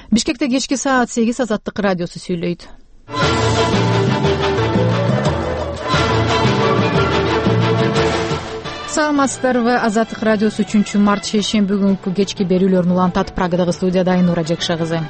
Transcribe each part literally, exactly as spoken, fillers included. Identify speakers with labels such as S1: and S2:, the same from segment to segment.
S1: Бишкекте кечки саат сегиз Азаттык радиосу сүйлөйт. Саламатсыздарбы? Азаттык радиосу үчүнчү март шейшемби күнкү кечки берүүлөрүн улантат. Прагадагы студияда Айнура Жекша кызы.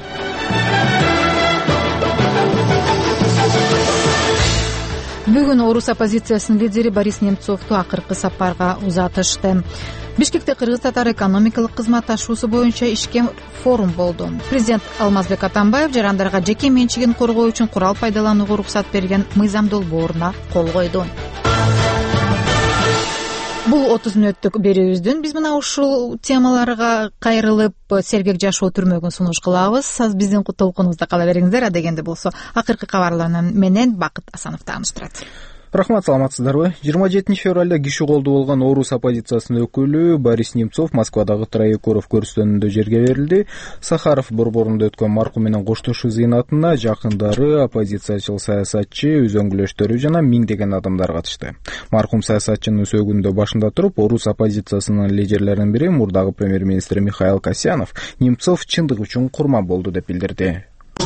S1: Бүгүн орус оппозициясынын лидери Борис Немцовду акыркы сапарга узатышты. Бишкекте кыргыз-татар экономикалык кызматташуусу боюнча ишке форум болду. Президент Алмазбек Атамбаев жарандарга жеке менчигин коргоо үчүн курал пайдаланууга уруксат берген мыйзам долбооруна кол койду. Бул отуз мүнөттүк берүүбүздүн биз мына ушул темаларга кайрылып сергек жашоо түрмөгүн сунуш кылабыз. Биздин толкунубузда кала бериңиздер. Адегенде болсо акыркы кабарлар менен Бакыт Асанов тааныштырат.
S2: Рахмат, саламатсыздарбы? жыйырма жетинчи февралда киши колду болгон орус оппозициясынын өкүлү Борис Немцов Москвадагы Троекуров көрүстөнүндө жерге берилди. Сахаров борборунда өткөн маркум менен коштошуу зыйнатына жакындары, оппозициячыл саясатчы, өзөңгүлөштөрү жана миңдеген адамдар катышты. Маркум саясатчынын сөөгүндө башында туруп, орус оппозициясынын лидерлеринин бири, мурдагы премьер-министр Михаил Касьянов, Немцов чындык үчүн курман болду деп билдирди.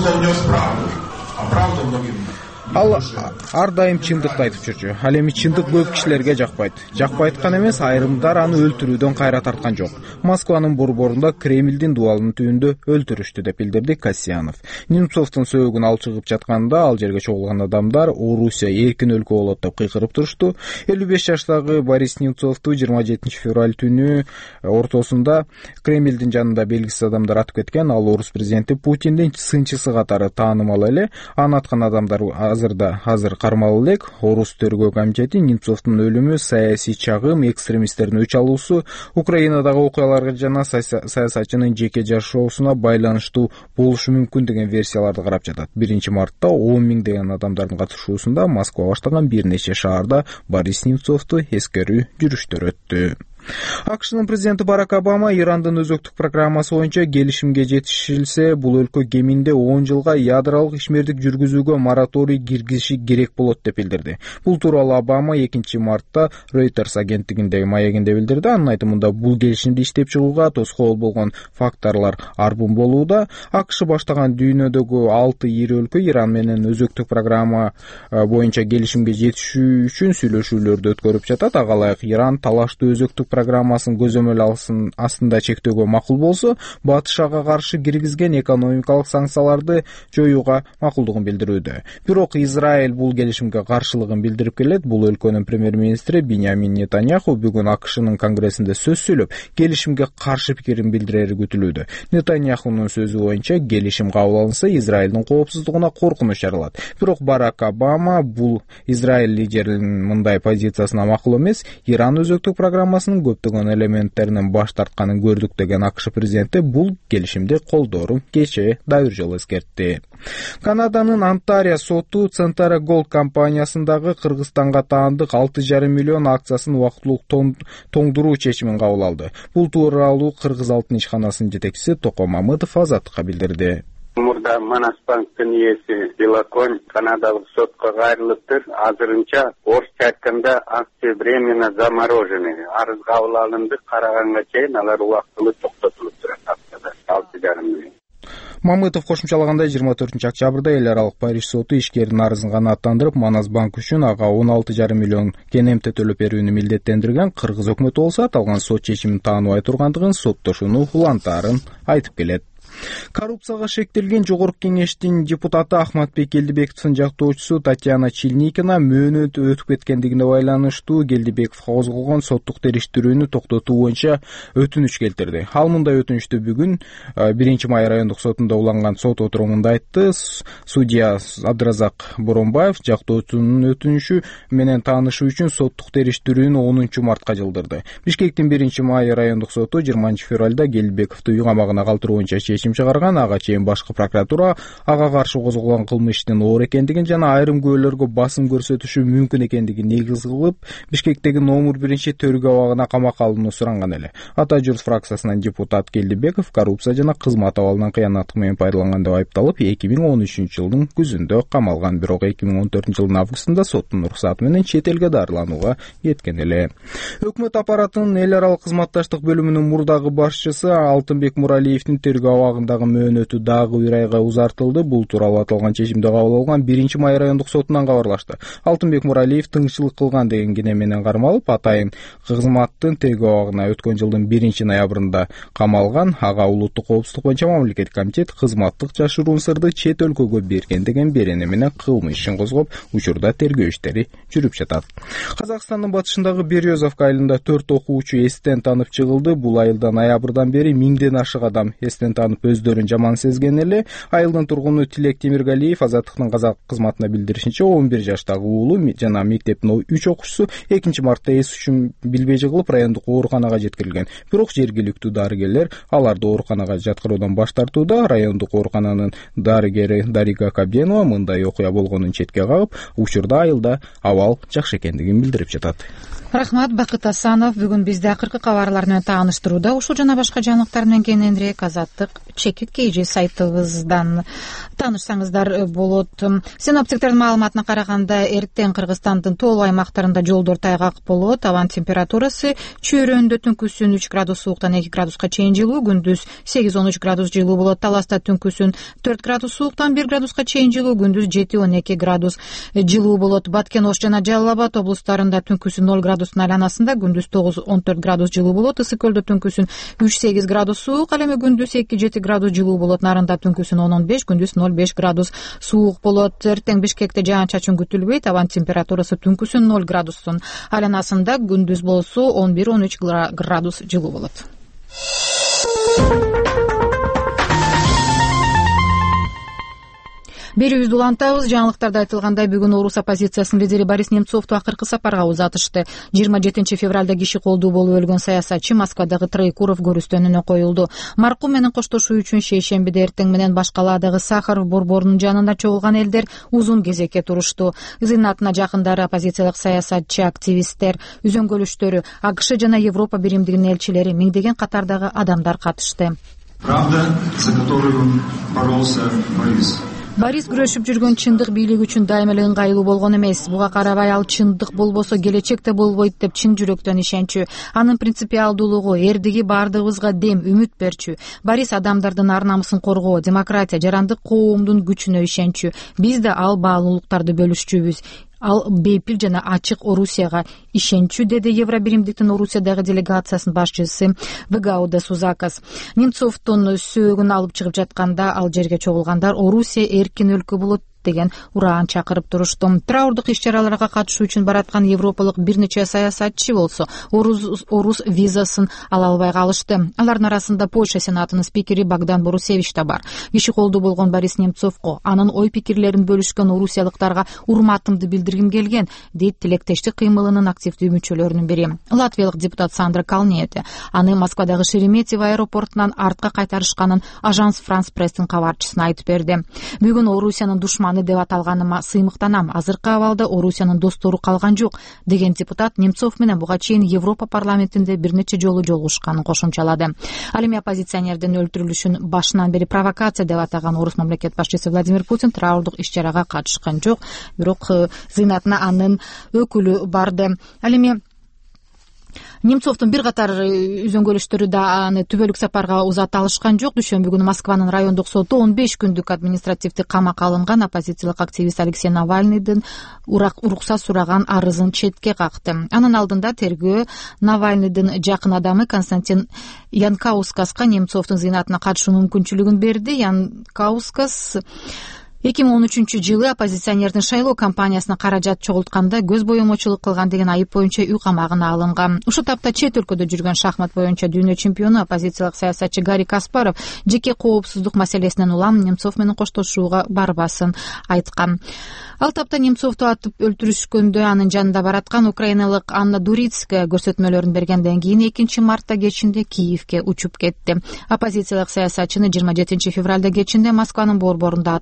S2: Ал ар дайым чындыкты айтып жүрчү. Ал эми чындык көп кишилерге жакпайт. Жакпайт гана эмес, айрымдар аны өлтүрүүдөн кайра тарткан жок. Москванын борборунда Кремлдин дубалынын түбүндө өлтүрүштү деп билдирди Касьянов. Немцовдун сөөгүн алып чыгып жатканда ал жерге чогулган адамдар Орусия эркин өлкө болот деп кыйкырып турушту. элүү беш жаштагы Борис Немцовду жыйырма жетинчи февраль түнү ортосунда Кремлдин жанында белгисиз адамдар атып кеткен. Ал орус президенти Путиндин сынчысы катары таанымал эле. Аны аткан адамдар азырда азыр кармалып элек. Орус тергөө комитети Немцовдун өлүмү саясий чагым, экстремисттердин өч алуусу, Украинадагы окуяларга жана саясатчынын жеке жашоосуна байланыштуу болушу мүмкүн деген версияларды карап жатат. биринчи мартта он миңдеген адамдардын катышуусунда Москва баштаган бир нече шаарда Борис Немцовду эскерүү жүрүштөр өттү. АКШнын президенти Барак Обама Ирандын өзөктүк программасы боюнча келишимге жетишилсе, бул өлкө кеминде он жылга ядролук ишмердик жүргүзүүгө мораторий киргизиши керек болот деп билдирди. Бул тууралуу Обама экинчи мартта Reuters агенттигиндеги маегинде билдирди. Анын айтымында бул келишимди иштеп чыгууга тоскоол болгон факторлор арбын болууда. АКШ баштаган дүйнөдөгү алты ири өлкө Иран менен өзөктүк программа боюнча келишимге жетишүү үчүн сүйлөшүүлөрдү өткөрүп жатат. Ага ылайык Иран талаштуу өзөктүк программасын көзөмөл алсын астында чектөөгө макул болсо, Батыш ага каршы киргизген экономикалык санкцияларды жоюуга макулдугун билдирүүдө. Бирок Израиль бул келишимге каршылыгын билдирип келет. Бул өлкөнүн премьер-министри Биньямин Нетаньяху бүгүн АКШнын конгрессинде сөз сүйлөп, келишимге каршы пикирин билдирери күтүлүүдө. Нетаньяхунун сөзү боюнча, келишим кабыл алынса, Израилдин коопсуздугуна коркунуч жаралат. Бирок Барак Обама бул Израиль лидеринин мындай позициясына макул эмес. Иран өзөктүк программасынын көптөгөн элементтеринен баш тартканын көрдүк деген АКШ президенти бул келишимди колдоорун кечээ да бир жолу эскертти. Канаданын Онтарио соту Центара Голд компаниясындагы Кыргызстанга таандык алты жарым миллион акциясын убактылуу тоңдуруу чечимин кабыл алды. Бул тууралуу Кыргыз алтын ишканасынын жетекчиси Токо Мамытов Азаттыкка билдирди.
S3: Мурда Манасбанктын ээси Белоконь канадалык сотко кайрылыптыр. Азырынча орусча айтканда акции временно заморожены. Арыз кабыл алынды, караганга чейин алар убактылуу токтотулуп турат акцияда алты жарым миллион.
S2: Мамытов кошумчалагандай, жыйырма төртүнчү октябрда эл аралык Париж соту ишкердин арызын канааттандырып, Манасбанк үчүн ага он алты жарым миллион кенемте төлөп берүүнү милдеттендирген. Кыргыз өкмөтү болсо аталган сот чечимин тааныбай тургандыгын, соттошууну улантаарын айтып келет. Коррупцияга шектелген Жогорку кеңештин депутаты Ахматбек Келдибековдун жактоочусу Татьяна Чильникина мөөнөт өтүп кеткендигине байланыштуу Келдибековго козголгон соттук териштирүүнү токтотуу боюнча өтүнүч келтирди. Ал мындай өтүнүчтү бүгүн биринчи май райондук сотунда уланган сот отурумунда айтты. Судья Абдыразак Боронбаев жактоочунун өтүнүчү менен таанышуу үчүн соттук териштирүүнү онунчу мартка жылдырды. Бишкектин биринчи май райондук соту жыйырманчы февралда Келдибековду үй камагына калтыруу боюнча чечим чыгарган. Ага чейин башкы прокуратура ага каршы козголгон кылмыштын оор экендигин жана айрым күбөлөргө басым көрсөтүшү мүмкүн экендигин негиз кылып, Бишкектеги номер биринчи тергөө абагына камакка алууну суранган эле. Ата Журт фракциясынан депутат Келдибеков коррупция жана кызмат абалынан кыянаттык менен пайдаланган деп айыпталып, эки миң он үчүнчү жылдын күзүндө камалган. Бирок эки миң он төртүнчү жылдын августунда соттун уруксаты менен чет элге дарыланууга кеткен эле. Өкмөт аппаратынын эл аралык кызматташтык бөлүмүнүн мурдагы башчысы Алтынбек Муралиевдин тергөө абагындагы мөөнөтү дагы бир айга узартылды. Бул тууралуу аталган чечимди кабыл алган биринчи май райондук сотунан кабарлашты. Алтынбек Муралиев тыңчылык кылган деген кине менен кармалып, атайын кызматтын тергөө абагына өткөн жылдын биринчи ноябрында камалган. Ага улуттук коопсуздук боюнча мамлекеттик комитет кызматтык жашыруун сырды чет өлкөгө берген деген берене менен кылмыш ишин козгоп, учурда тергөө иштери жүрүп жатат. Казакстандын батышындагы Березовка айылында төрт окуучу эстен танып чыгылды. Бул айылда ноябрдан бери миңден ашык адам эстен танып өздөрүн жаман сезген эле. Айылдын тургуну Тилек Темиргалиев Азаттыктын казак кызматына билдиришинче, он бир жаштагы уулу жана мектептин үч окуучусу экинчи мартта эс үчүн билбей жыгылып райондук ооруканага жеткирилген. Бирок жергиликтүү дарыгерлер аларды ооруканага жаткыруудан баш тартууда. Райондук оорукананын дарыгери Дарига Кабенова мындай окуя болгонун четке кагып, учурда айылда абал жакшы экендигин билдирип жатат.
S1: Рахмат, Бакыт Асанов. Бүгүн бизде акыркы кабарлар менен тааныштырууда ушул жана башка жаңылыктар менен кененирээк Азаттык чекит kg сайтыбыздан таанышсаңыздар болот. Синоптиктердин маалыматына караганда, эртең Кыргызстандын тоолуу аймактарында жолдор тайгак болот. Абанын температурасы чөйрөндө түнкүсүн үч градус сууктан эки градуска чейин жылуу, күндүз сегиз он үч градус жылуу болот. Таласта түнкүсүн төрт градус сууктан бир градуска чейин жылуу, күндүз жети он эки градус жылуу болот. Баткен, Ош жана Жалал Абад облустарында түнкүсүн ноль градустун айланасында, күндүз тогуз он төрт градус жылуу болот. Ысык көлдө түнкүсүн үч сегиз градус суук, ал эми күндүз эки жети градус жылуу болот. Нарында түнкүсүн он он беш, күндүз ноль беш градус суук болот. Эртең Бишкекте жаан-чачын күтүлбөйт. Абанын температурасы түнкүсүн ноль градустун айланасында, күндүз болсо он бир он үч градус жылуу болот. Берүүбүздү улантабыз. Жаңылыктарда айтылгандай, бүгүн орус оппозициясынын лидери Борис Немцовду акыркы сапарга узатышты. жыйырма жетинчи февралда киши колдуу болуп өлгөн саясатчы Москвадагы Троекуров көрүстөнүнө коюлду. Маркум менен коштошуу үчүн шейшембиде эртең менен башкаладагы Сахаров борборунун жанында чогулган элдер узун кезекке турушту. Зыйнатына жакындары, оппозициялык саясатчы, активисттер, үзөңгөлүштөрү, АКШ жана Европа биримдигинин элчилери, миңдеген катардагы адамдар катышты.
S4: Правда, за которую боролся Борис.
S1: Борис күрөшүп жүргөн чындык бийлик үчүн дайыма эле ыңгайлуу болгон эмес. Буга карабай, ал чындык болбосо келечекте болбойт деп чын жүрөктөн ишенчү. Анын принципиалдуулугу, эрдиги баардыгыбызга дем, үмүт берчү. Борис адамдардын ар намысын коргоо, демократия, жарандык коомдун күчүнө ишенчү. Биз да ал баалуулуктарды бөлүшчүбүз. Ал бейпил жана ачык Орусияга ишенчү, деди Евробиримдиктин Орусиядагы делегациясынын башчысы Вегауда Сузакас. Немцовдун сөөгүн алып чыгып жатканда, ал жерге чогулгандар Орусия эркин өлкө болот деген ураан чакырып турушту. Траурдук иш-чараларга катышуу үчүн бараткан европалык бир нече саясатчы болсо орус, орус визасын ала албай калышты. Алардын арасында Польша сенатынын спикери Богдан Борусевич да бар. Киши колдуу болгон Борис Немцовго анын ой пикирлерин бөлүшкөн орусиялыктарга урматымды билдиргим келген, дейт тилектештик кыймылынын активдүү мүчөлөрүнүн бири. Латвиялык депутат Сандра Калниете аны Москвадагы Шереметьево аэропортунан артка кайтарышканын Ажанс Франс Пресстин кабарчысына айтып берди. Бүгүн Орусиянын душманы деп аталганыма сыймыктанам. Азыркы абалда Орусиянын достору калган жок, деген депутат Немцов менен буга чейин Европа парламентинде бир нече жолу жолугушканын кошумчалады. Ал эми оппозиционердин өлтүрүлүшүн башынан бери провокация деп атаган орус мамлекет башчысы Владимир Путин траурдук иш-чарага катышкан жок, бирок зыйнатына анын өкүлү барды. Ал эми Немцовдун бир катар үзөңгөлүштөрү да аны түбөлүк сапарга узата алышкан жок. Дүйшөмбү күнү Москванын райондук соту он беш күндүк административдик камакка алынган оппозициялык активист Алексей Навальныйдын уруксат сураган арызын четке какты. Анын алдында тергөө Навальныйдын жакын адамы Константин Янкаускаска Немцовдун зыйнатына катышуу мүмкүнчүлүгүн берди. Янкаускас эки миң он үчүнчү жылы оппозиционердин шайлоо кампаниясына каражат чогултканда көз боемочулук кылган деген айып боюнча үй камагына алынган. Ушул тапта чет өлкөдө жүргөн шахмат боюнча дүйнө чемпиону оппозициялык саясатчы Гарри Каспаров жеке коопсуздук маселесинен улам Немцов менен коштошууга барбасын айткан. Ал тапта Немцовду атып өлтүрүшкөндө анын жанында бараткан украиналык Анна Дурицкая көрсөтмөлөрүн бергенден кийин экинчи мартта кечинде Киевке учуп кетти. Оппозициялык саясатчыны жыйырма жетинчи февралда кечинде Москванын борборунда атып кетишкен.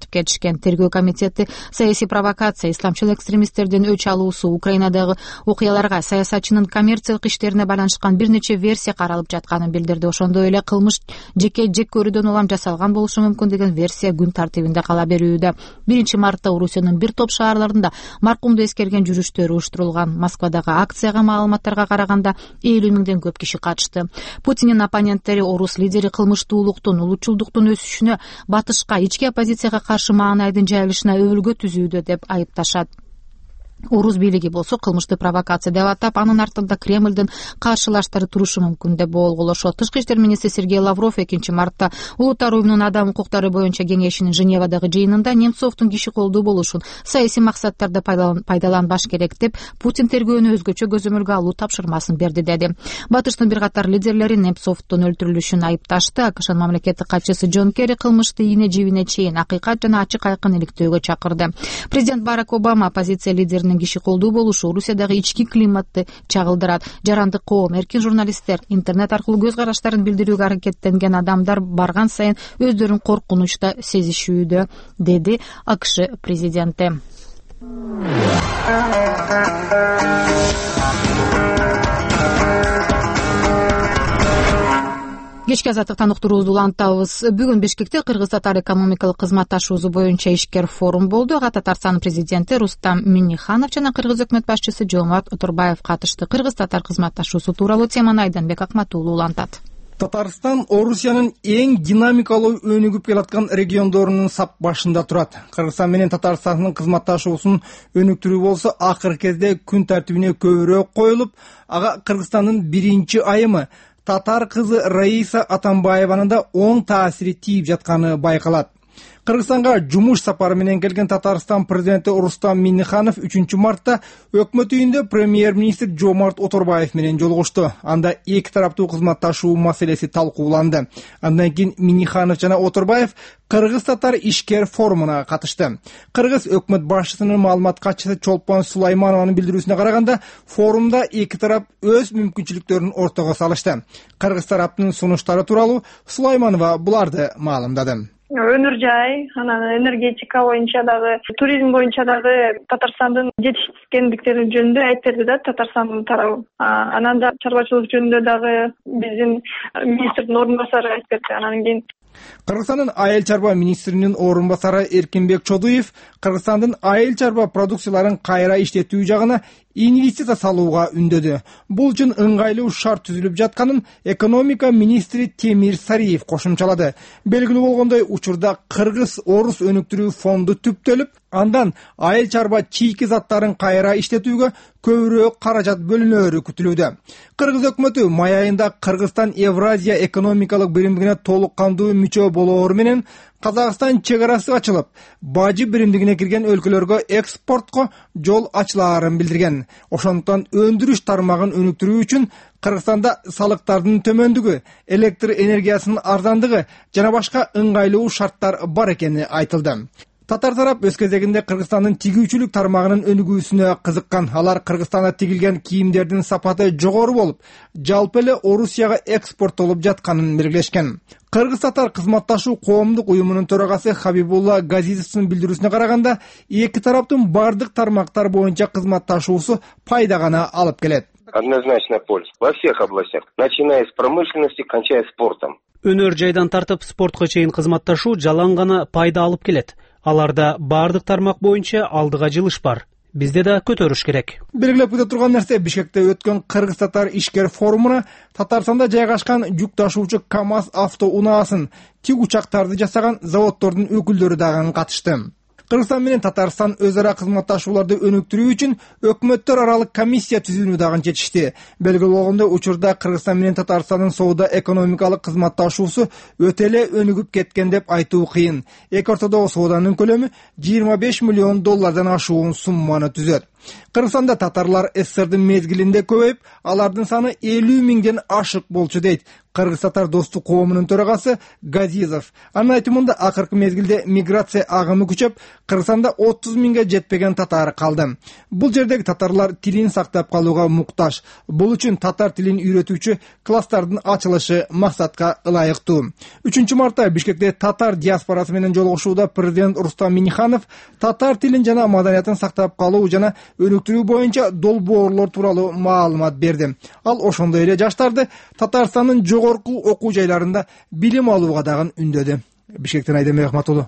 S1: экен. Тергөө комитети саясий провокация, исламчыл экстремисттердин өч алуусу, Украинадагы окуяларга, саясатчынын коммерциялык иштерине байланышкан бир нече версия каралып жатканын билдирди. Ошондой эле кылмыш жеке жек көрүүдөн улам жасалган болушу мүмкүн деген версия күн тартибинде кала берүүдө. биринчи мартта Орусиянын бир топ шаарларында маркумду эскерген жүрүштөр уюштурулган. Москвадагы акцияга маалыматтарга караганда элүү миңден көп киши катышты. Путиндин оппоненттери орус лидери кылмыштуулуктун, улутчулдуктун өсүшүнө, батышка, ички оппозицияга каршы маанайдын жайылышына өбөлгө түзүүдө деп айыпташат. Орус бийлиги болсо кылмышты провокация деп атап, анын артында Кремлдин каршылаштары турушу мүмкүн деп болгулошот. Тышкы иштер министри Сергей Лавров экинчи мартта Улуттар уюмунун адам укуктары боюнча кеңешинин Женевадагы жыйынында Немцовдун киши колдуу болушун саясий максаттарда пайдаланбаш керек деп Путин тергөөнү өзгөчө көзөмөлгө алуу тапшырмасын берди деди. Батыштын бир катар лидерлери Немцовдун өлтүрүлүшүн айыпташты. АКШнын мамлекеттик катчысы Джон Керри кылмышты ийне жибине чейин акыйкат жана ачык айкын иликтөөгө чакырды. Президент Барак Обама оппозиция лидеринин киши колдуу болушу Орусиядагы ички климатты чагылдырат. Жарандык коом, эркин журналисттер, интернет аркылуу көз караштарын билдирүүгө аракеттенген адамдар барган сайын өздөрүн коркунучта сезишүүдө, деди АКШ президенти. Кечки азаттыктан уктуруубузду улантабыз. Бүгүн Бишкекте Кыргыз-Татар экономикалык кызматташуусу боюнча ишкер форум болду. Ага Татарстан президенти Рустам Минниханов жана Кыргыз өкмөт башчысы Жомарт Оторбаев катышты. Кыргыз-Татар кызматташуусу тууралуу теманы Айданбек Акматуулу улантат.
S5: Татарстан Орусиянын эң динамикалуу өнүгүп келаткан региондорунун сап башында турат. Кыргызстан менен Татарстандын кызматташуусун өнүктүрүү болсо акыркы кезде күн тартибине көбүрөөк коюлуп, ага Кыргызстандын биринчи айымы татар кызы Раиса Атамбаеванын да оң таасири тийип жатканы байкалат. Кыргызстанга жумуш сапары менен келген Татарстан президенти Рустам Минниханов үчүнчү мартта өкмөт үйүндө премьер-министр Жомарт Оторбаев менен жолугушту. Анда эки тараптуу кызматташуу маселеси талкууланды. Андан кийин Минниханов жана Оторбаев Кыргыз-Татар ишкер форумуна катышты. Кыргыз өкмөт башчысынын маалымат катчысы Чолпон Сулайманованын билдирүүсүнө караганда, форумда эки тарап өз мүмкүнчүлүктөрүн ортого салышты. Кыргыз тараптын сунуштары тууралуу Сулайманова буларды маалымдады.
S6: Өнөр жай, анан энергетика боюнча дагы, туризм боюнча дагы Татарстандын жетишкендиктери жөнүндө айтып берди да Татарстандын тарабы. Анан да чарбачылык жөнүндө дагы биздин министрдин орун басары айтып берди. Анан кийин
S5: Кыргызстандын айыл чарба министринин орун басары Эркинбек Чодуев Кыргызстандын айыл чарба продукцияларын кайра иштетүү жагына инвестиция салууга үндөдү. Бул үчүн ыңгайлуу шарт түзүлүп жатканын экономика министри Темир Сариев кошумчалады. Белгилүү болгондой, учурда Кыргыз-Орус өнүктүрүү фонду түптөлүп, андан айыл чарба чийки заттарын кайра иштетүүгө көбүрөөк каражат бөлүнөөрү күтүлүүдө. Кыргыз өкмөтү май айында Кыргызстан Евразия экономикалык биримдигине толук кандуу мүчө болоору менен Казакстан чек арасы ачылып, бажы биримдигине кирген өлкөлөргө экспортко жол ачылаарын билдирген. Ошондуктан өндүрүш тармагын өнүктүрүү үчүн Кыргызстанда салыктардын төмөндүгү, электр энергиясынын арзандыгы жана башка ыңгайлуу шарттар бар экени айтылды. Татар тарап өз кезегинде Кыргызстандын тигүүчүлүк тармагынын өнүгүүсүнө кызыккан. Алар Кыргызстанда тигилген кийимдердин сапаты жогору болуп, жалпы эле Орусияга экспорттолуп жатканын белгилешкен. Кыргыз-Татар кызматташуу коомдук уюмунун төрагасы Хабибулла Газизовдун билдирүүсүнө караганда, эки тараптын бардык тармактар боюнча кызматташуусу пайда гана алып келет.
S7: Однозначно польза во всех областях, начиная с промышленности, кончая спортом.
S8: Өнөр жайдан тартып спортко чейин кызматташуу жалаң гана пайда алып келет. Аларда бардык тармак боюнча алдыга жылыш бар. Бизде да көтөрүш керек.
S5: Белгилеп өтө турган нерсе, Бишкекте өткөн Кыргыз-Татар ишкер форумуна Татарстанда жайгашкан жүк ташуучу КамАЗ авто унаасын, тик учактарды жасаган заводдордун өкүлдөрү дагы катышты. Кыргызстан менен Татарстан өз ара кызматташууларды өнүктүрүү үчүн өкмөттөр аралык комиссия түзүүнү дагы чечишти. Белгилүү болгондой, учурда Кыргызстан менен Татарстандын соода экономикалык кызматташуусу өтө эле өнүгүп кеткен деп айтуу кыйын. Эки ортодогу сооданын көлөмү жыйырма беш миллион доллардан ашуун сумманы түзөт. Кыргызстанда татарлар СССРдин мезгилинде көбөйүп, алардын саны элүү миңден ашык болчу дейт Кыргыз татар достук коомунун төрагасы Газизов. Анын айтымында акыркы мезгилде миграция агымы күчөп, Кыргызстанда отуз миңге жетпеген татар калды. Бул жердеги татарлар тилин сактап калууга муктаж. Бул үчүн татар тилин үйрөтүүчү класстардын ачылышы максатка ылайыктуу. үчүнчү мартта Бишкекте татар диаспорасы менен жолугушууда президент Рустам Минниханов татар тилин жана маданиятын сактап калуу жана өнүктүрүү боюнча долбоорлор тууралуу маалымат берди. Ал ошондой эле жаштарды Татарстандын жогорку окуу жайларында билим алууга дагы үндөдү. Бишкектен Айдембек Ахматулу.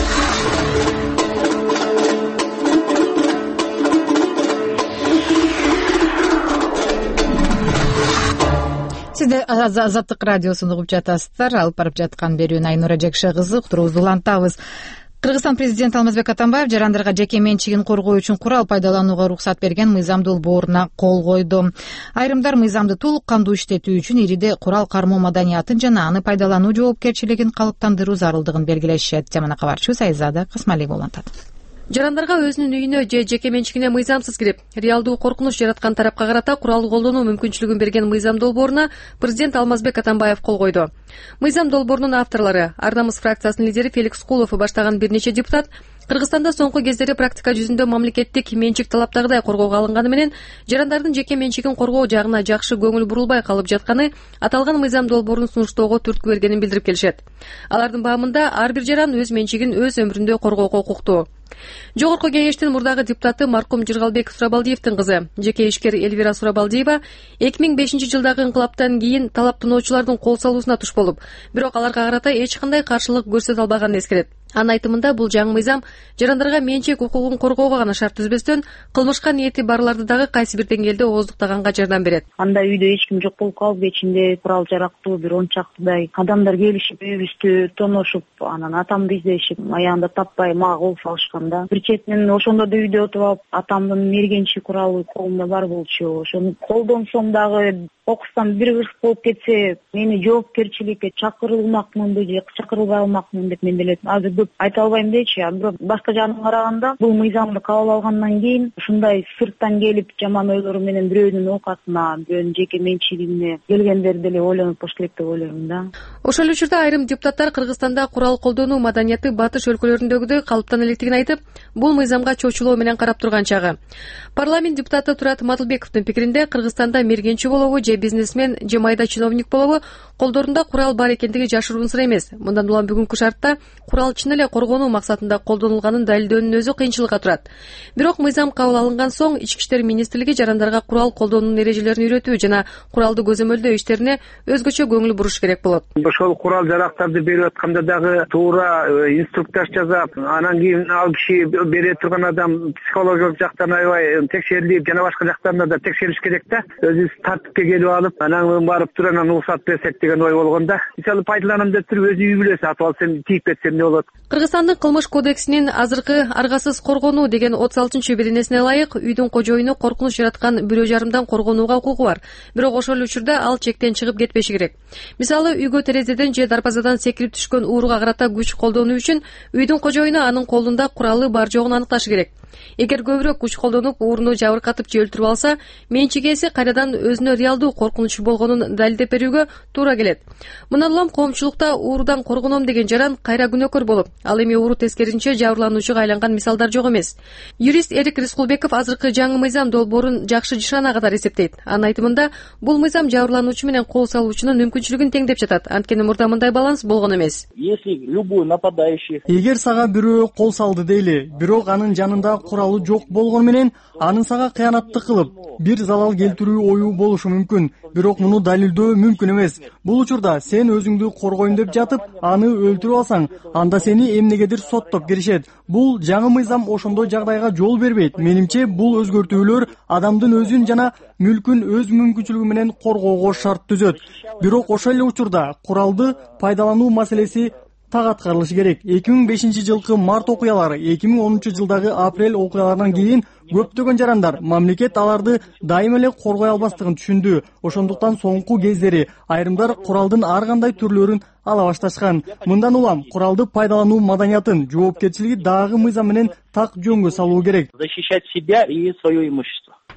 S1: Сизде Азаттык радиосун угуп жатасыздар. Алып барып жаткан берүүнү Айнура Жекше кызы уктуруубузду улантабыз. Кыргызстан президенти Алмазбек Атамбаев жарандарга жеке менчигин коргоо үчүн курал пайдаланууга уруксат берген мыйзам долбооруна кол койду. Айрымдар мыйзамды толук кандуу иштетүү үчүн ириде курал кармоо маданиятын жана аны пайдалануу жоопкерчилигин калыптандыруу зарылдыгын белгилешет. Жамана кабарчы Сайзада Касмалиева улантат.
S9: Жарандарга өзүнүн үйүнө же жеке менчигине мыйзамсыз кирип, реалдуу коркунуч жараткан тарапка карата курал колдонуу мүмкүнчүлүгүн берген мыйзам долбооруна президент Алмазбек Атамбаев кол койду. Мыйзам долбоорунун авторлору Ар намыс фракциясынын лидери Феликс Кулов баштаган бир нече депутат Кыргызстанда соңку кездери практика жүзүндө мамлекеттик менчик талаптагыдай коргоого алынганы менен жарандардын жеке менчигин коргоо жагына жакшы көңүл бурулбай калып жатканы аталган мыйзам долбоорун сунуштоого түрткү бергенин билдирип келишет. Алардын баамында ар бир жаран өз менчигин өз өмүрүндө коргоого укуктуу. Жогорку кеңештин мурдагы депутаты маркум Жыргалбек Сурабалдиевдин кызы, жеке ишкер Эльвира Сурабалдиева эки миң бешинчи жылдагы инкылаптан кийин талаптоочулардын кол салуусуна туш болуп, бирок аларга карата эч кандай каршылык көрсөтө албаганын эскерет. Анын айтымында бул жаңы мыйзам жарандарга менчик укугун коргоого гана шарт түзбөстөн, кылмышка ниети барларды дагы кайсы бир деңгээлде ооздуктаганга жардам берет.
S10: Анда үйдө эч ким жок болуп калып, ичинде курал жарактуу бир он чактыдай адамдар келишип, үйүбүздү тоношуп, анан атамды издешип, аягында таппай мага кол салышканда, бир четинен ошондо да үйдө отуруп алып, атамдын мергенчи куралы колумда бар болчу. Ошону колдонсом дагы окусам бир кырсык болуп кетсе, мени жоопкерчиликке чакырылмакмынбы же чакырылбай алмакмын деп менделет. Азыр көп айта албайм дечи, бирок башка жагынан караганда бул мыйзамды кабыл алгандан кийин ушундай сырттан келип жаман ойлору менен бирөөнүн оокатына, бирөөнүн жеке менчигине келгендер деле ойлонуп кош керек деп ойлойм да.
S9: Ошол эле учурда айрым депутаттар Кыргызстанда курал колдонуу маданияты батыш өлкөлөрүндөгүдөй калыптан электигин айтып, бул мыйзамга чочулоо менен карап турган чагы. Парламент депутаты Турат Матылбековдун пикиринде Кыргызстанда мергенчи болобу же бизнесмен же майда чиновник болобу колдорунда курал бар экендиги жашыруун сыр эмес. Мындан улам бүгүнкү шартта курал чын эле коргонуу максатында колдонулганын далилдөөнүн өзү кыйынчылыкка турат. Бирок мыйзам кабыл алынган соң Ички иштер министрлиги жарандарга курал колдонуунун эрежелерин үйрөтүү жана куралды көзөмөлдөө иштерине өзгөчө көңүл буруш керек болот.
S11: Ошол курал жарактарды берип атканда дагы туура инструктаж жазап, анан кийин ал киши бере турган адам психологиялык жактан аябай текшерилип, жана башка жактарында да текшериш керек да. Өзүбүз тартипке келип алып, анан барып туруп анан уруксат берсек деген ой болгондо. Мисалы пайдаланам деп туруп өзү үй бүлөсү атып алсам, тийип кетсем эмне болот?
S9: Кыргызстандын кылмыш кодексинин азыркы аргасыз коргонуу деген отуз алтынчы беренесине ылайык үйдүн кожоюну коркунуч жараткан бирөө жарымдан коргонууга укугу бар. Бирок ошол учурда ал чектен чыгып кетпеши керек. Мисалы үйгө терезеден же дарбазадан секирип түшкөн ууруга карата күч колдонуу үчүн үйдүн кожоюну анын колунда куралы бар жогун аныкташы керек. Эгер көбүрөөк күч колдонуп ууруну жабыркатып же өлтүрүп алса, менчик ээси кайрадан өзүнө реалдуу коркунуч болгонун далилдеп берүүгө туура келет. Мындан улам коомчулукта уурудан коргоном деген жаран кайра күнөөкөр болуп, ал эми ууру тескерисинче жабырлануучуга айланган мисалдар жок эмес. Юрист Эрик Рыскулбеков азыркы жаңы мыйзам долбоорун жакшы жышаана катары эсептейт. Анын айтымында, бул мыйзам жабырлануучу менен кол салуучунун мүмкүнчүлүгүн теңдеп жатат. Анткени мурда мындай баланс болгон эмес.
S12: Если любой нападающий,
S13: эгер сага бирөө кол салды дейли, бирок анын жанында куралы жок болгон менен анын сага кыянаттык кылып, бир залал келтирүү ою болушу мүмкүн, бирок муну далилдөө мүмкүн эмес. Бул учурда сен өзүңдү коргойм деп жатып, аны өлтүрүп алсаң, анда сени эмнегедир соттоп киришет. Бул жаңы мыйзам ошондой жагдайга жол бербейт. Менимче бул өзгөртүүлөр адамдын өзүн жана мүлкүн өз мүмкүнчүлүгү менен коргоого шарт түзөт. Бирок ошол эле учурда куралды пайдалануу маселеси так аткарылышы керек. эки миң бешинчи жылкы март окуялары, эки миң онунчу жылдагы апрель окуяларынан кийин көптөгөн жарандар мамлекет аларды дайыма эле коргой албастыгын түшүндү. Ошондуктан соңку кездери айрымдар куралдын ар кандай түрлөрүн ала башташкан. Мындан улам куралды пайдалануу маданиятын, жоопкерчилиги дагы мыйзам менен так жөнгө салуу керек.
S12: Защищать себя и свое имущество.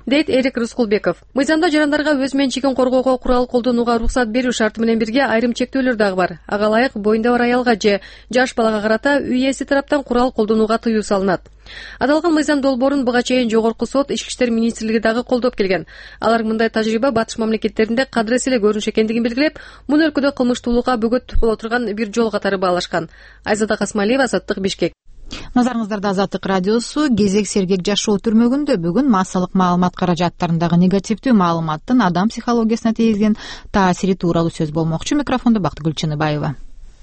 S9: дейт Эрик Рыскулбеков. Мыйзамда жарандарга өз менчигин коргоого курал колдонууга уруксат берүү шарты менен бирге айрым чектөөлөр дагы бар. Ага ылайык боюнда бар аялга же жаш балага карата үй ээси тараптан курал колдонууга тыюу салынат. Аталган мыйзам долбоорун буга чейин Жогорку сот, Ички иштер министрлиги дагы колдоп келген. Алар мындай тажрыйба батыш мамлекеттеринде кадырес эле көрүнүш экендигин белгилеп, муну өлкөдө кылмыштуулукка бөгөт боло турган бир жол катары баалашкан. Айзада Касмалиева, Азаттык, Бишкек.
S1: Назарыңыздарда Азаттык радиосу. Кезек сергек жашоо түрмөгүндө бүгүн массалык маалымат каражаттарындагы негативдүү маалыматтын адам психологиясына тийгизген таасири тууралуу сөз болмокчу. Микрофондо Бактыгүл Чыныбаева.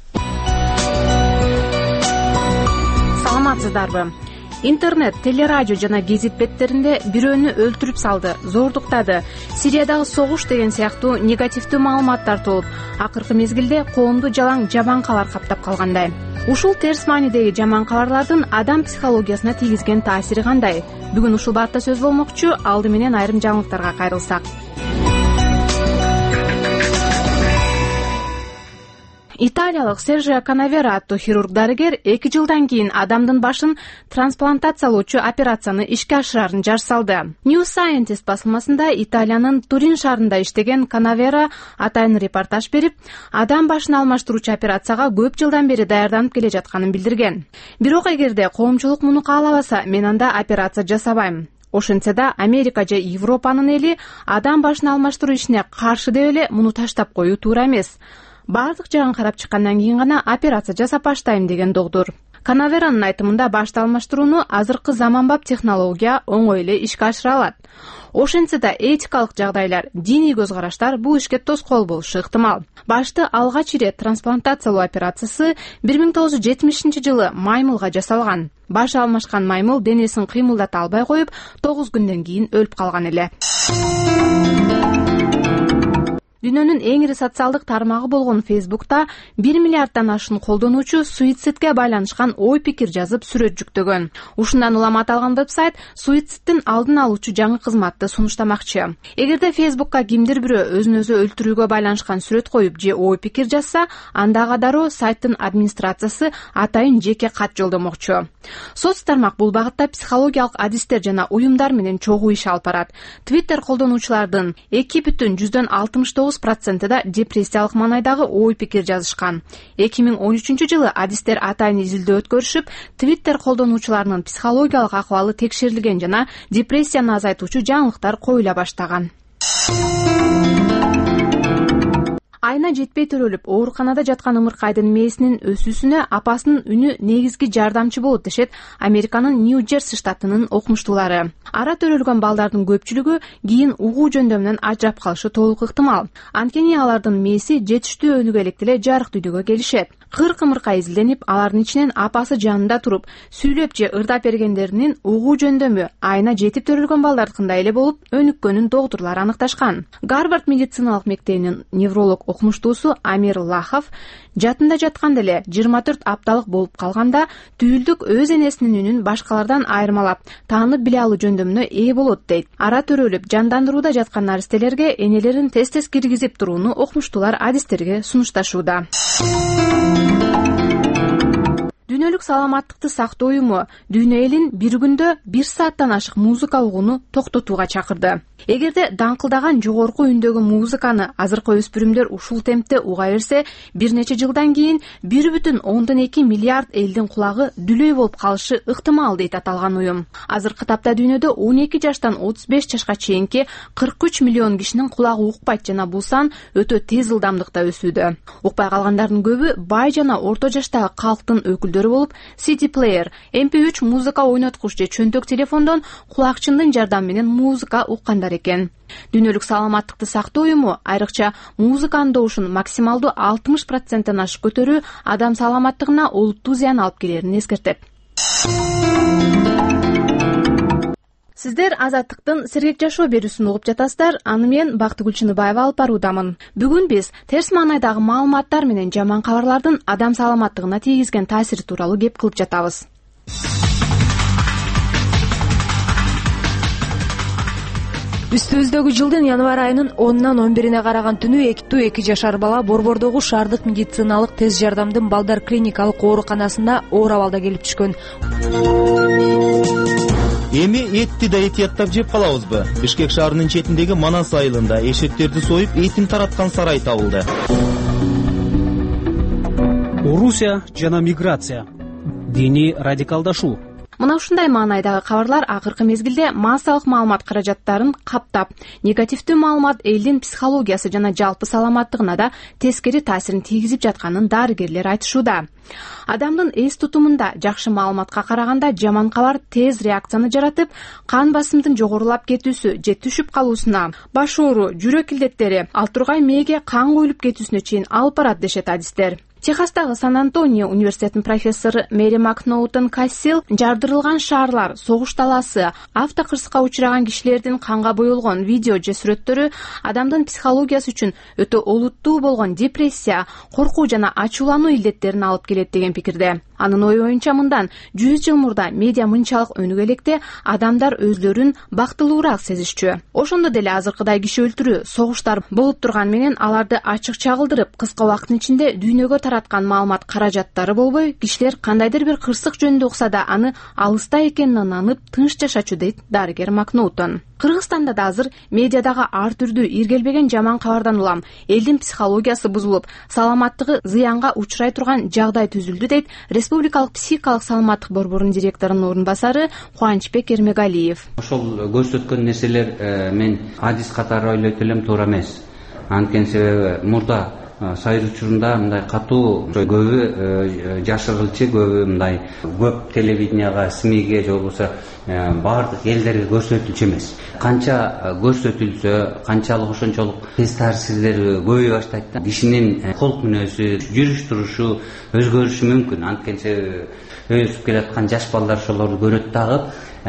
S14: Саламатсыздарбы? Интернет, телерадио жана гезит беттеринде бирөөнү өлтүрүп салды, зордуктады, Сириядагы согуш деген сыяктуу негативдүү маалыматтар толуп, акыркы мезгилде коомду жалаң жаман кабар каптап калгандай. Ушул терс маанидеги жаман кабарлардын адам психологиясына тийгизген таасири кандай? Бүгүн ушул баатта сөз болмокчу. Алды менен айрым жаңылыктарга кайрылсак. Италиялык Сержио Канавера аттуу хирург дарыгер эки жылдан кийин адамдын башын трансплантациялоочу операцияны ишке ашырарын жар салды. New Scientist басылмасында Италиянын Турин шаарында иштеген Канавера атайын репортаж берип, адам башын алмаштыруучу операцияга көп жылдан бери даярданып келе жатканын билдирген. Бирок эгерде коомчулук муну каалабаса, мен анда операция жасабайм. Ошентсе да Америка же Европанын эли адам башын алмаштыруу ишине каршы деп эле муну таштап коюу туура эмес. Бардык жагын карап чыккандан кийин гана операция жасап баштайм деген догдур. Канаверанын айтымында башты алмаштырууну азыркы заманбап технология оңой эле ишке ашыра алат. Ошентсе да этикалык жагдайлар, диний көз караштар бул ишке тоскоол болушу ыктымал. Башты алгач ирет трансплантациялоо операциясы бир миң тогуз жүз жетимишинчи жылы маймылга жасалган. Башы алмашкан маймыл денесин кыймылдата албай коюп, тогуз күндөн кийин өлүп калган эле. Дүйнөнүн эң ири социалдык тармагы болгон Facebook'та бир миллиарддан ашык колдонуучу суицидке байланышкан ой пикир жазып сүрөт жүктөгөн. Ушундан улам аталган вебсайт суицидтин алдын алуучу жаңы кызматты сунуштамакчы. Эгерде Facebook'ка кимдир бирөө өзүн өзү өлтүрүүгө байланышкан сүрөт коюп же ой пикир жазса, анда ага дароо сайттын администрациясы атайын жеке кат жолдомокчу. Соц тармак бул багытта психологиялык адистер жана уюмдар менен чогуу иш алып барат. Twitter колдонуучулардын эки бүтүн жүздөн алтымыш тогуз процентida депрессиялык маанайдагы ой пикир жазышкан. эки миң он үчүнчү жылы адистер атайын изилдөө өткөрүшүп, Twitter колдонуучуларынын психологиялык акыбалы текшерилген жана депрессияны азайтуучу жаңылыктар коюла баштаган. Айына жетпей төрөлүп, ооруканада жаткан ымыркайдын мээсинин өсүүсүнө апасынын үнү негизги жардамчы болот дешет Американын Нью-Джерси штатынын окумуштуулары. Ара төрөлгөн балдардын көпчүлүгү кийин угуу жөндөмүнөн ажырап калышы толук ыктымал. Анткени алардын мээси жетиштүү өнүгө элек деле жарык дүйнөгө келишет. Кырк ымыркай изилденип, алардын ичинен апасы жанында туруп, сүйлөп же ырдап бергендеринин угуу жөндөмү айына жетип төрөлгөн балдардыкындай эле болуп, өнүккөнүн доктурлар аныкташкан. Гарвард медициналык мектебинин невролог окумуштуусу Амир Лахов жатында жатканда эле жыйырма төрт апталык болуп калганда түйүлдүк өз энесинин үнүн башкалардан айырмалап, таанып биле алуу жөндөмүнө ээ болот дейт. Ара төрөлүп, жандандырууда жаткан наристелерге энелерин тез-тез киргизип турууну окумуштуулар адистерге сунушташууда. Дүйнөлүк саламаттыкты сактоо уюму дүйнө элин бир күндө бир сааттан ашык музыка угууну токтотууга чакырды. Эгерде даңкылдаган жогорку үндөгү музыканы азыркы өспүрүмдөр ушул темпте уга берсе, бир нече жылдан кийин бир бүтүн ондон эки миллиард элдин кулагы дүлөй болуп калышы ыктымал дейт аталган уюм. Азыркы тапта дүйнөдө он эки жаштан отуз беш жашка чейинки кырк үч миллион кишинин кулагы укпайт жана бул сан өтө тез ылдамдыкта өсүүдө. Укпай калгандардын көбү бай жана орто жаштагы калктын өкүлдөрү болуп, си ди плеер, эм пи үч музыка ойноткуч же чөнтөк телефондон кулакчындын жардамы менен музыка уккандар экен. Дүйнөлүк саламаттыкты сактоо уюму айрыкча музыканын добушун максималдуу алтымыш проценттен ашык көтөрүү адам саламаттыгына олуттуу зыян алып келерин эскертет. Сиздер Азаттыктын сергек жашоо берүүсүн угуп жатасыздар. Аны мен Бактыгүл Чыныбаева алып баруудамын. Бүгүн биз терс маанайдагы маалыматтар менен жаман кабарлардын адам саламаттыгына тийгизген таасири тууралуу кеп кылып жатабыз.
S15: Үстүбүздөгү жылдын январь айынын онунан он бирине караган түнү эки эки жашар бала Борбордогу шаардык медициналык тез жардамдын балдар клиникалык ооруканасында оор абалда келип түшкөн.
S16: Эми этти да этияттап жеп калабызбы? Бишкек шаарынын четиндеги Манас айылында эшектерди союп, этин тараткан сарай табылды.
S8: Орусия жана миграция, диний радикалдашуу.
S14: Мына ушундай маанайдагы кабарлар акыркы мезгилде массалык маалымат каражаттарын каптап, негативдүү маалымат элдин психологиясы жана жалпы саламаттыгына да тескери таасирин тийгизип жатканын дарыгерлер айтышууда. Адамдын эс тутумунда жакшы маалыматка караганда жаман кабар тез реакцияны жаратып, кан басымдын жогорулап кетүүсү же түшүп калуусуна, баш оору, жүрөк илдеттери, ал тургай мээге кан куюлуп кетүүсүнө чейин алып барат дешет адистер. Техастагы Сан-Антонио университетинин профессору Мэри Макноутон Кассил жардырылган шаарлар, согуш талаасы, автокырсыкка учураган кишилердин канга боелгон видео же сүрөттөрү адамдын психологиясы үчүн өтө олуттуу болгон депрессия, коркуу жана ачуулануу илдеттерин алып келет деген пикирде. Анын ою боюнча мындан жүз жыл мурда медиа мынчалык өнүгө электе адамдар өзлөрүн бактылуураак сезишчү. Ошондо деле азыркыдай киши өлтүрүү, согуштар болуп турган менен аларды ачык чагылдырып, кыска убакыттын ичинде дүйнөгө тараткан маалымат каражаттары болбой, кишилер кандайдыр бир кырсык жөнүндө укса да аны алыста экенине ынанып тынч жашачу дейт дарыгер Макноутон. Кыргызстанда да азыр медиадагы ар түрдүү иргелбеген жаман кабардан улам элдин психологиясы бузулуп, саламаттыгы зыянга учурай турган жагдай түзүлдү дейт Республикалык психикалык саламаттык борборунун директорунун орун басары Кубанычбек Эрмегалиев.
S17: Ошол көрсөткөн нерселер мен адис катары ойлойт элем, туура эмес. Анткени себеби мурда сайыр учурунда мындай катуу көбү жашыргылчы, көбү мындай көп телевиденияга, СМИге же болбосо баардык элдерге көрсөтүлчү эмес. Канча көрсөтүлсө, канчалык ошончолук тез таасирлери көбөйө баштайт да. Кишинин кол мүнөзү, жүрүш турушу өзгөрүшү мүмкүн. Анткени өсүп келаткан жаш балдар ошолорду көрөт дагы.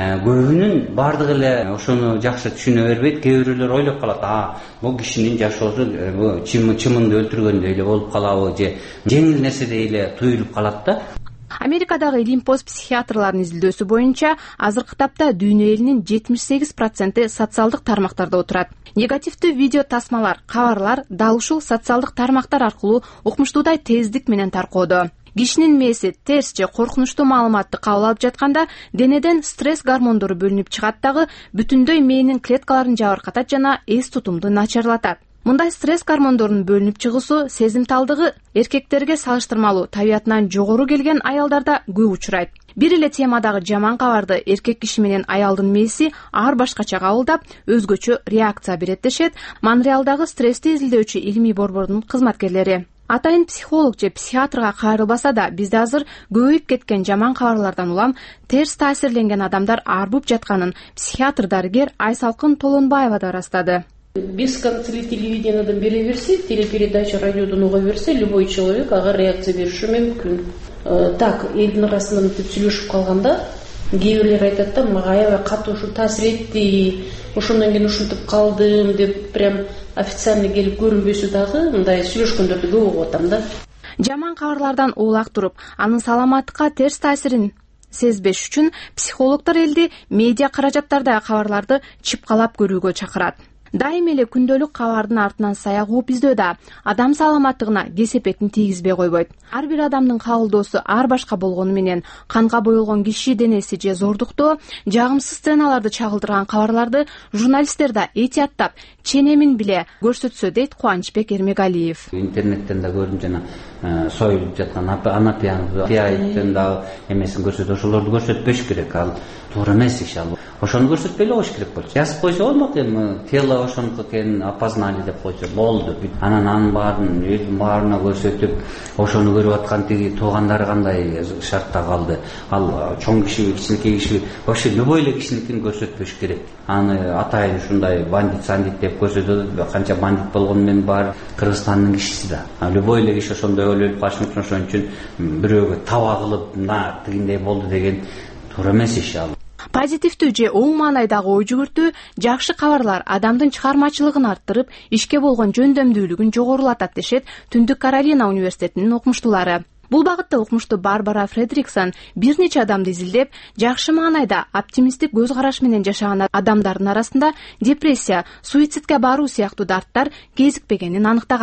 S17: Көбүнүн бардыгы эле ошону жакшы түшүнө бербейт. Кээ бирөөлөр ойлоп калат, а бул кишинин жашоосу чымынды өлтүргөндөй эле болуп калабы же жеңил нерседей эле туюлуп калат да.
S14: Америкадагы Лимпос психиатрлардын изилдөөсү боюнча азыркы тапта дүйнө элинин жетимиш сегиз проценти социалдык тармактарда отурат. Негативдүү видео тасмалар, кабарлар дал ушул социалдык тармактар аркылуу укмуштуудай тездик менен таркоодо. Кишинин мээси терс же коркунучтуу маалыматты кабыл алып жатканда денеден стресс гормондору бөлүнүп чыгат дагы бүтүндөй мээнин клеткаларын жабыркатат жана эс тутумду начарлатат. Мындай стресс гормондорунун бөлүнүп чыгуусу сезимталдыгы эркектерге салыштырмалуу табиятынан жогору келген аялдарда көп учурайт. Бир эле темадагы жаман кабарды эркек киши менен аялдын мээси ар башкача кабылдап, өзгөчө реакция берет дешет Монреалдагы стрессти изилдөөчү илимий борбордун кызматкерлери. Атайын психолог же психиатрга кайрылбаса да, бизде азыр көбөйүп кеткен жаман кабарлардан улам терс таасирленген адамдар арбып жатканын психиатр дарыгер Айсалкын Толонбаева да ырастады.
S18: Без конца телевидениядан бере берсе, телепередача, радиодон уга берсе, любой человек ага реакция бериши мүмкүн. Так, элдин арасынан тип сүйлөшүп калганда, кээ бирлер айтат да, мага аябай катуу ушу таасир этти, ошондон кийин ушинтип калдым деп прям официально келип көрүнбөсү дагы мындай сүйлөшкөндөрдү көп угуп атам да.
S14: Жаман кабарлардан улак туруп, анын саламаттыкка терс таасирин сезбеш үчүн психологдор элди медиа каражаттардагы кабарларды чыпкалап көрүүгө чакырат. Дайым эле күндөлүк кабардын артынан сая кууп издөөдө адам саламаттыгына кесепетин тийгизбей койбойт. Ар бир адамдын кабылдоосу ар башка болгону менен канга боелгон киши денеси же зордуктоо, жагымсыз сценаларды чагылдырган кабарларды журналисттер да этияттап, ченемин биле көрсөтсө дейт Кубанычбек Эрмегалиев.
S17: Интернеттен да көрдүм, жана союлуп жаткан анапияны, пияйттын да эмесин көрсөтөт, ошолорду көрсөтпөш керек. Ал туура эмес иш ал. Ошону көрсөтпөй эле коюш керек болчу. Жазып койсо болмок эми, тело ошондук экенин опознали деп койсо болду. Анан анын баарын элдин баарына көрсөтүп, ошону көрүп аткан тиги туугандары кандай шартта калды. Ал чоң киши, кичинекей киши, вообще любой эле кишиникин көрсөтпөш керек. Аны атайын ушундай бандит, сандит деп көрсөтөт, канча бандит болгону менен бар Кыргызстандын кишиси да. Любой эле киши ошондой ойлоп калышы мүмкүн, ошон үчүн бирөөгө таба кылып, на тигиндей болду деген туура эмес иш ал.
S14: Позитивдүү же оң маанайдагы ой жүгүртүү, жакшы кабарлар адамдын чыгармачылыгын арттырып, ишке болгон жөндөмдүүлүгүн жогорулатат дешет Түндүк Каролина университетинин окумуштуулары. Бул багытта окумуштуу Барбара Фредриксон бир нече адамды изилдеп, жакшы маанайда оптимисттик көз караш менен жашаган адамдардын арасында депрессия, суицидке баруу сыяктуу дарттар кезикпегенин аныктаган.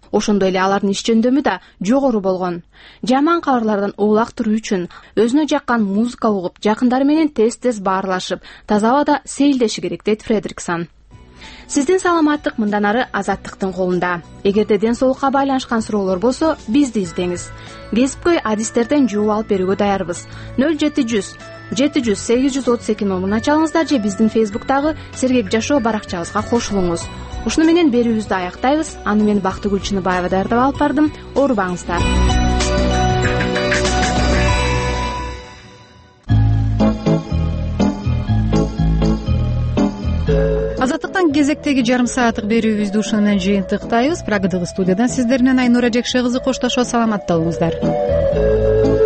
S14: ошондой эле алардын иш жөндөмү да жогору болгон. Жаман кабарлардан улак туруу үчүн өзүнө жаккан музыка угуп, жакындары менен тез-тез баарлашып, таза абада сейилдеши керек, дейт Фредериксон. Сиздин саламаттык мындан ары Азаттыктын колунда. Эгерде ден соолукка байланышкан суроолор болсо, бизди издеңиз. Кесипкөй адистерден жооп алып берүүгө даярбыз. нөл жети жүз жети жүз сегиз жүз отуз эки номуруна чалыңыздар же биздин Фейсбуктагы Сергек Жашоо баракчабызга кошулуңуз. Ушуну менен берүүбүздү аяктайбыз. Аны мен Бактыгүл Чыныбаева даярдап алып бардым. Оорубаңыздар.
S1: Азаттыктан кезектеги жарым сааттык берүүбүздү ушуну менен жыйынтыктайбыз. Прагадагы студиядан сиздер менен Айнура Жекше кызы коштошот. Саламатта болуңуздар.